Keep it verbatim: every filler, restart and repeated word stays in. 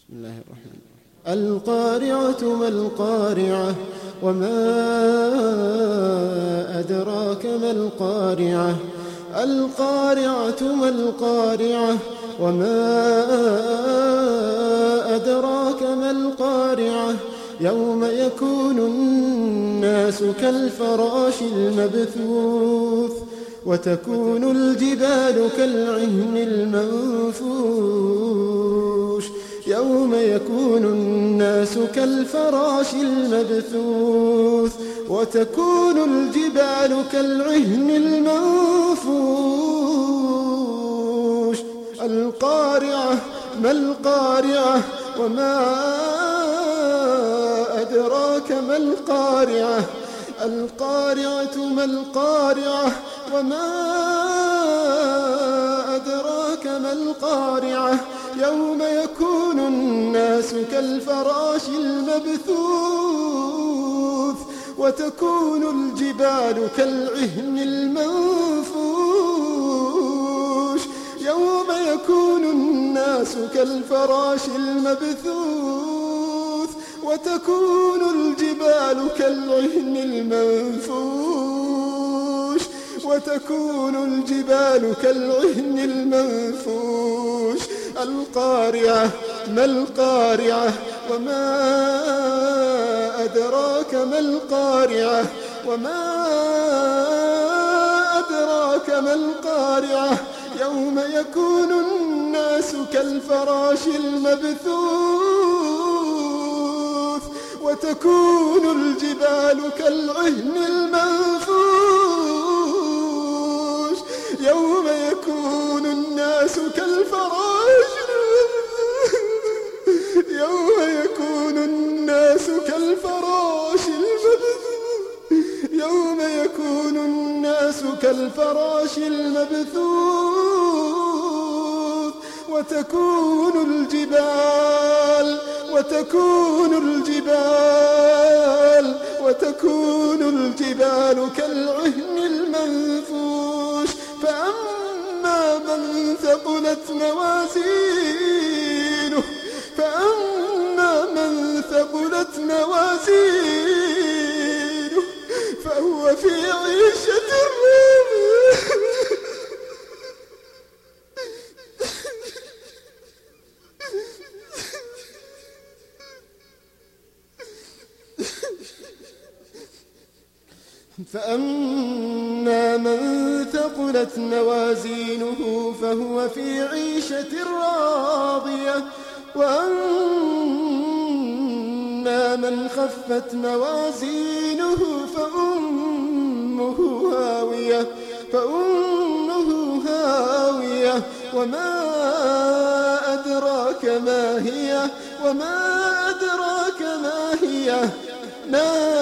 بسم الله الرحمن الرحيم. القارعة ما القارعة وما أدراك ما القارعة. القارعة ما القارعة وما أدراك ما القارعة. يوم يكون الناس كالفراش المبثوث وتكون الجبال كالعهن المنفوش. يوم يكون الناس كالفراش المبثوث وتكون الجبال كالعهن المنفوش. القارعة ما القارعة وما أدراك ما القارعة. القارعة ما القارعة وما أدراك ما القارعة. يوم يكون الناس كالفراش المبثوث وتكون الجبال كالعهن المنفوش. يوم يكون الناس كالفراش المبثوث وتكون الجبال كالعهن المنفوش. وتكون الجبال كالعهن المنفوش. القارعة ما القارعة وما أدراك ما القارعة. وما أدراك ما القارعة. يوم يكون الناس كالفراش المبثوث وتكون الجبال كالعهن المنفوش. يوم يكون الناس كالفراش يوم يكون الناس كالفراش المبثوث يوم يكون الناس كالفراش المبثوث وتكون الجبال وتكون الجبال وتكون الجبال كالعهن المنفوش. فأما من ثقلت موازينه فأما من ثقلت موازينه فهو في عيشة راضية. فأما من ثقلت موازينه فهو في عيشة راضية. وأما من خفت موازينه فأمه هاوية فأمه هاوية. وما أدراك ما هي وما أدراك ما هي. نار